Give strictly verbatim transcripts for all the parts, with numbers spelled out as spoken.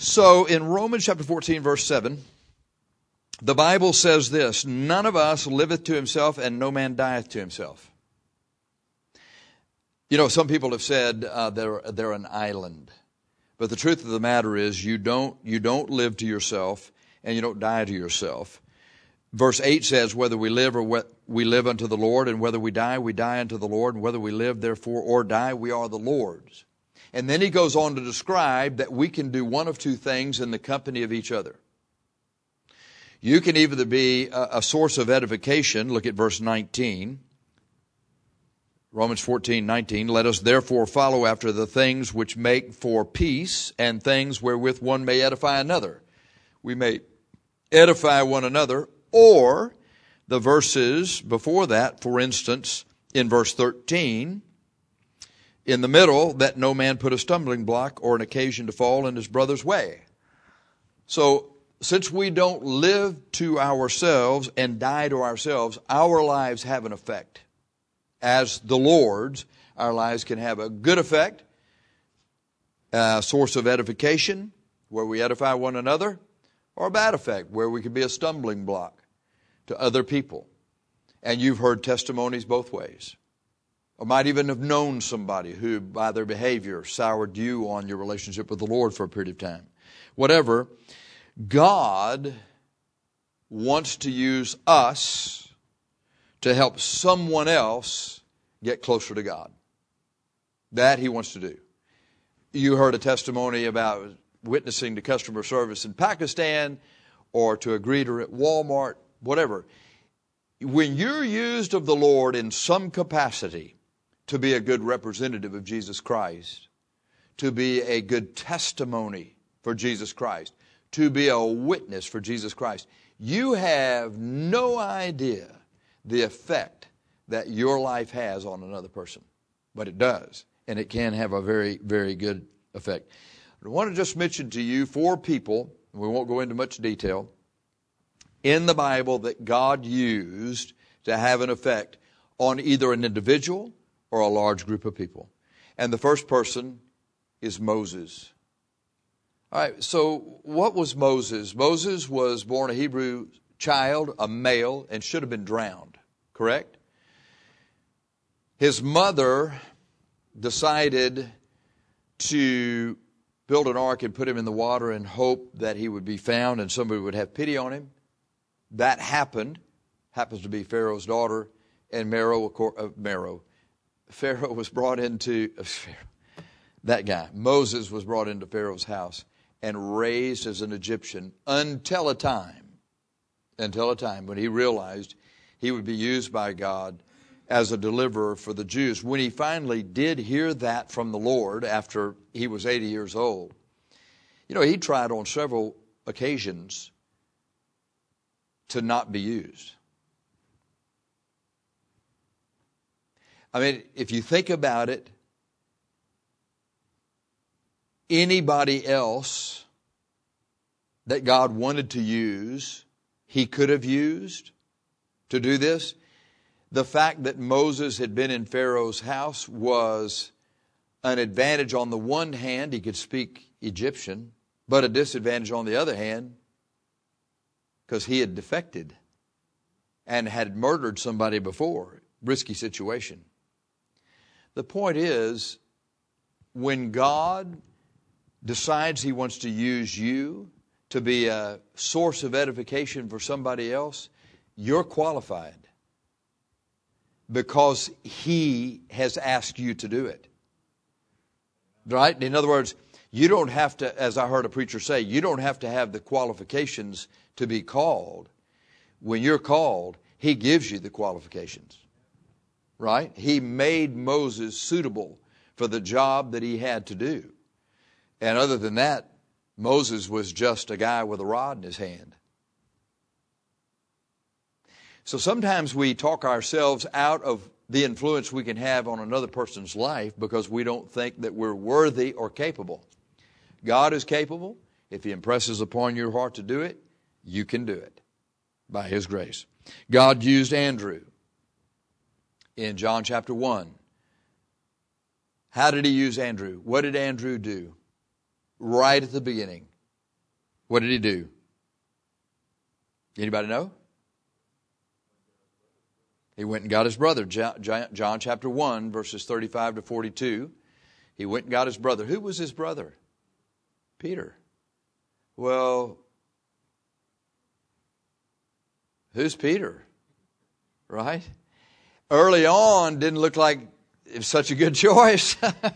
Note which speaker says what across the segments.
Speaker 1: So in Romans chapter fourteen, verse seven, the Bible says this, none of us liveth to himself, and no man dieth to himself. You know, some people have said uh, they're, they're an island. But the truth of the matter is you don't, you don't live to yourself, and you don't die to yourself. Verse eight says, whether we live or we, we live unto the Lord, and whether we die, we die unto the Lord, and whether we live, therefore, or die, we are the Lord's. And then he goes on to describe that we can do one of two things in the company of each other. You can either be a, a source of edification. Look at verse nineteen. Romans fourteen, nineteen. Let us therefore follow after the things which make for peace, and things wherewith one may edify another. We may edify one another. Or the verses before that, for instance, in verse thirteen, in the middle, that no man put a stumbling block or an occasion to fall in his brother's way. So, since we don't live to ourselves and die to ourselves, our lives have an effect. As the Lord's, our lives can have a good effect, a source of edification, where we edify one another, or a bad effect, where we could be a stumbling block to other people. And you've heard testimonies both ways. Or might even have known somebody who, by their behavior, soured you on your relationship with the Lord for a period of time. Whatever, God wants to use us to help someone else get closer to God. That He wants to do. You heard a testimony about witnessing to customer service in Pakistan or to a greeter at Walmart, whatever. When you're used of the Lord in some capacity to be a good representative of Jesus Christ, to be a good testimony for Jesus Christ, to be a witness for Jesus Christ, you have no idea the effect that your life has on another person. But it does, and it can have a very, very good effect. I want to just mention to you four people, we won't go into much detail, in the Bible that God used to have an effect on either an individual or a large group of people. And the first person is Moses. All right, so what was Moses? Moses was born a Hebrew child, a male, and should have been drowned, correct? His mother decided to build an ark and put him in the water and hope that he would be found and somebody would have pity on him. That happened. Happens to be Pharaoh's daughter, and Pharaoh, uh, Pharaoh. Pharaoh was brought into, uh, that guy, Moses was brought into Pharaoh's house and raised as an Egyptian until a time, until a time when he realized he would be used by God as a deliverer for the Jews. When he finally did hear that from the Lord after he was eighty years old, you know, he tried on several occasions to not be used. I mean, if you think about it, anybody else that God wanted to use, He could have used to do this. The fact that Moses had been in Pharaoh's house was an advantage on the one hand. He could speak Egyptian, but a disadvantage on the other hand because he had defected and had murdered somebody before. Risky situation. The point is, when God decides He wants to use you to be a source of edification for somebody else, you're qualified because He has asked you to do it. Right? In other words, you don't have to, as I heard a preacher say, you don't have to have the qualifications to be called. When you're called, He gives you the qualifications. Right? He made Moses suitable for the job that he had to do. And other than that, Moses was just a guy with a rod in his hand. So sometimes we talk ourselves out of the influence we can have on another person's life because we don't think that we're worthy or capable. God is capable. If He impresses upon your heart to do it, you can do it by His grace. God used Andrew in John chapter one. How did He use Andrew? What did Andrew do? Right at the beginning, What did he do? Anybody know? He went and got his brother. John chapter one, verses thirty-five to forty-two. He went and got his brother. Who was his brother? Peter. Well, who's Peter? Right? Early on, didn't look like it was such a good choice.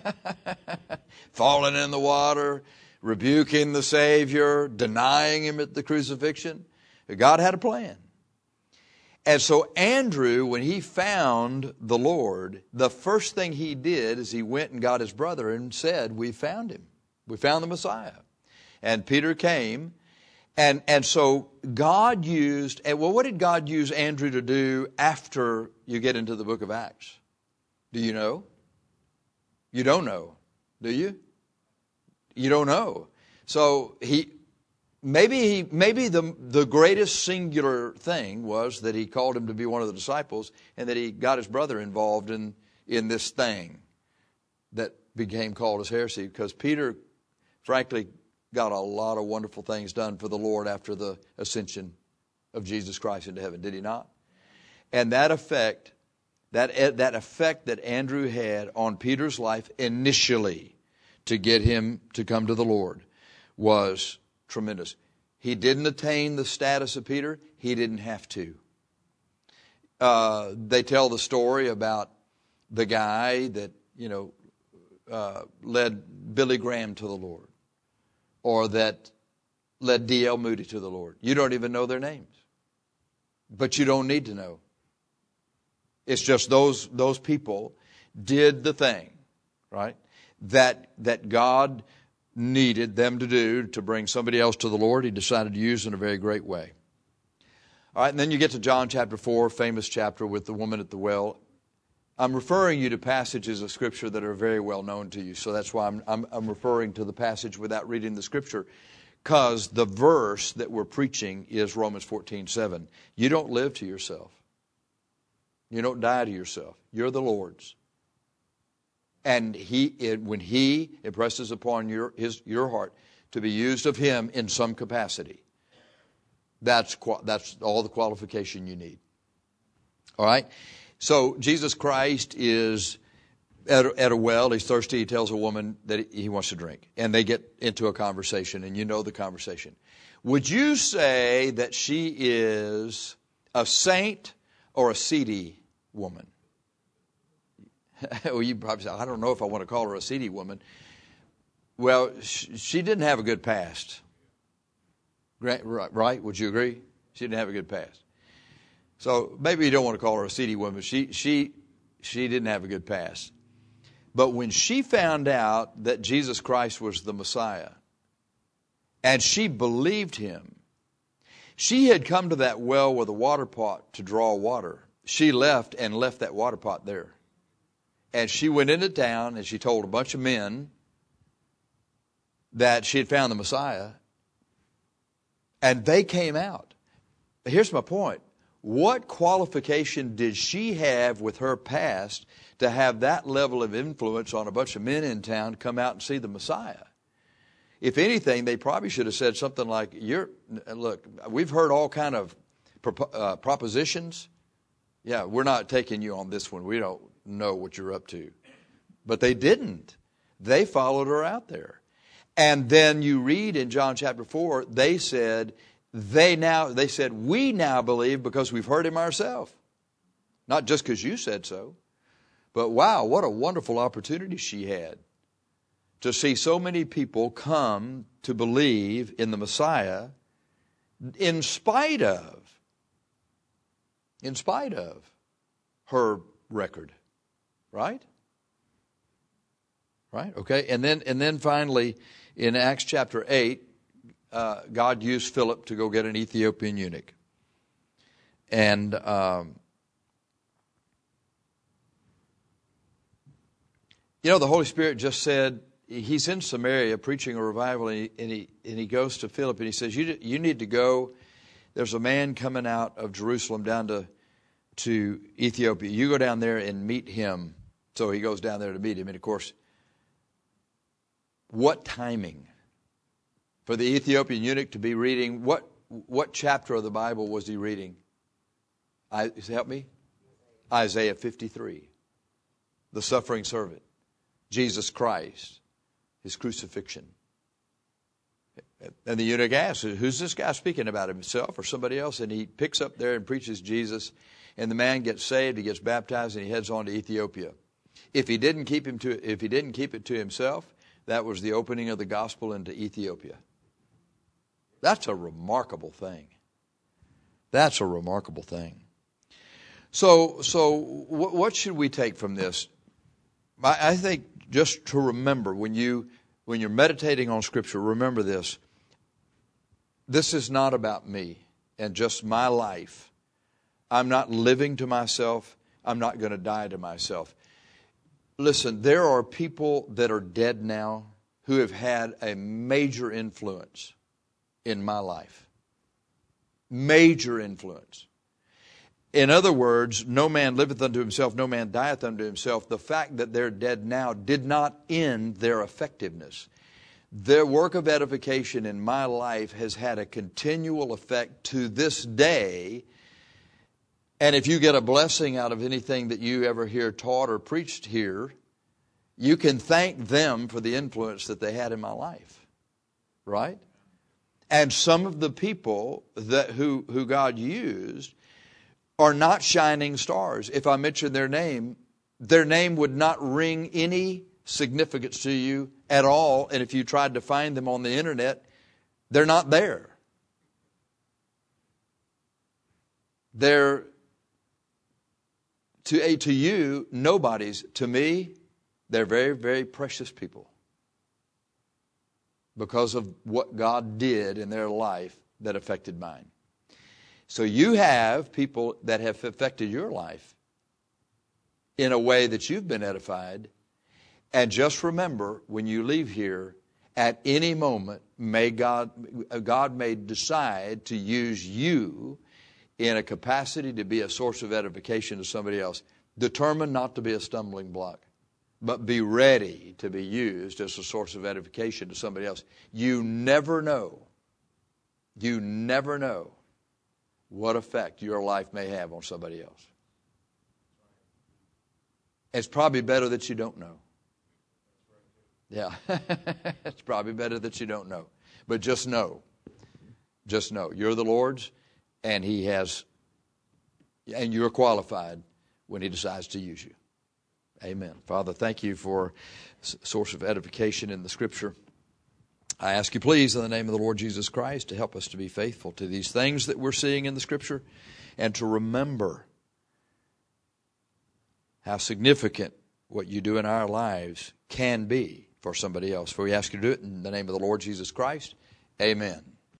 Speaker 1: Falling in the water, rebuking the Savior, denying him at the crucifixion. God had a plan. And so Andrew, when he found the Lord, the first thing he did is he went and got his brother and said, we found him. We found the Messiah. And Peter came. And, and so God used, and well, what did God use Andrew to do after you get into the book of Acts? Do you know? You don't know, do you? You don't know. So he, maybe he, maybe the, the greatest singular thing was that he called him to be one of the disciples and that he got his brother involved in, in this thing that became called as heresy, because Peter, frankly, got a lot of wonderful things done for the Lord after the ascension of Jesus Christ into heaven, did he not? And that effect, that, that effect that Andrew had on Peter's life initially to get him to come to the Lord was tremendous. He didn't attain the status of Peter. He didn't have to. Uh, they tell the story about the guy that, you know, uh, led Billy Graham to the Lord, or that led D L Moody to the Lord. You don't even know their names. But you don't need to know. It's just those those people did the thing, right, that that God needed them to do to bring somebody else to the Lord. He decided to use in a very great way. All right, and then you get to John chapter four, famous chapter with the woman at the well. I'm referring you to passages of Scripture that are very well known to you, so that's why I'm, I'm, I'm referring to the passage without reading the Scripture, because the verse that we're preaching is Romans fourteen seven. You don't live to yourself. You don't die to yourself. You're the Lord's. And he, it, when He impresses upon your, his, your heart to be used of Him in some capacity, that's, that's all the qualification you need. All right? So Jesus Christ is at a, at a well. He's thirsty. He tells a woman that he wants to drink. And they get into a conversation, and you know the conversation. Would you say that she is a saint or a seedy woman? Well, you probably say, I don't know if I want to call her a seedy woman. Well, she, she didn't have a good past. Right? Would you agree? She didn't have a good past. So maybe you don't want to call her a seedy woman. She, she, she didn't have a good past. But when she found out that Jesus Christ was the Messiah, and she believed Him, she had come to that well with a water pot to draw water. She left and left that water pot there. And she went into town and she told a bunch of men that she had found the Messiah. And they came out. But here's my point. What qualification did she have with her past to have that level of influence on a bunch of men in town to come out and see the Messiah? If anything, they probably should have said something like, "You're look, we've heard all kind of uh, propositions. Yeah, we're not taking you on this one. We don't know what you're up to." But they didn't. They followed her out there. And then you read in John chapter four, they said, They now, they said, we now believe because we've heard Him ourselves. Not just because you said so. But wow, what a wonderful opportunity she had to see so many people come to believe in the Messiah in spite of, in spite of her record. Right? Right? Okay. And then, and then finally in Acts chapter eight, Uh, God used Philip to go get an Ethiopian eunuch. And um, you know, the Holy Spirit just said, he's in Samaria preaching a revival, and he, and he, and he goes to Philip and he says, you, you need to go. There's a man coming out of Jerusalem down to, to Ethiopia. You go down there and meet him. So he goes down there to meet him. And of course, what timing? For the Ethiopian eunuch to be reading, what what chapter of the Bible was he reading? I, help me? Isaiah fifty-three. The suffering servant. Jesus Christ. His crucifixion. And the eunuch asks, who's this guy speaking about, himself or somebody else? And he picks up there and preaches Jesus. And the man gets saved, he gets baptized, and he heads on to Ethiopia. If he didn't keep him to, if he didn't keep it to himself, that was the opening of the gospel into Ethiopia. That's a remarkable thing. That's a remarkable thing. So, so what, what should we take from this? I, I think just to remember when you when you're meditating on Scripture, remember this. This is not about me and just my life. I'm not living to myself. I'm not going to die to myself. Listen, there are people that are dead now who have had a major influence in my life. Major influence. In other words, no man liveth unto himself, no man dieth unto himself. The fact that they're dead now did not end their effectiveness. Their work of edification in my life has had a continual effect to this day. And if you get a blessing out of anything that you ever hear taught or preached here, you can thank them for the influence that they had in my life. Right? And some of the people that who, who God used are not shining stars. If I mention their name, their name would not ring any significance to you at all. And if you tried to find them on the internet, they're not there. They're, to, to you, nobody's. To me, they're very, very precious people. Because of what God did in their life that affected mine. So you have people that have affected your life in a way that you've been edified. And just remember, when you leave here, at any moment, may God, God may decide to use you in a capacity to be a source of edification to somebody else. Determined not to be a stumbling block, but be ready to be used as a source of edification to somebody else. You never know. You never know what effect your life may have on somebody else. It's probably better that you don't know. Yeah. It's probably better that you don't know. But just know. Just know. You're the Lord's, and He has, and you're qualified when He decides to use you. Amen. Father, thank you for a source of edification in the Scripture. I ask you, please, in the name of the Lord Jesus Christ, to help us to be faithful to these things that we're seeing in the Scripture and to remember how significant what you do in our lives can be for somebody else. For we ask you to do it in the name of the Lord Jesus Christ. Amen.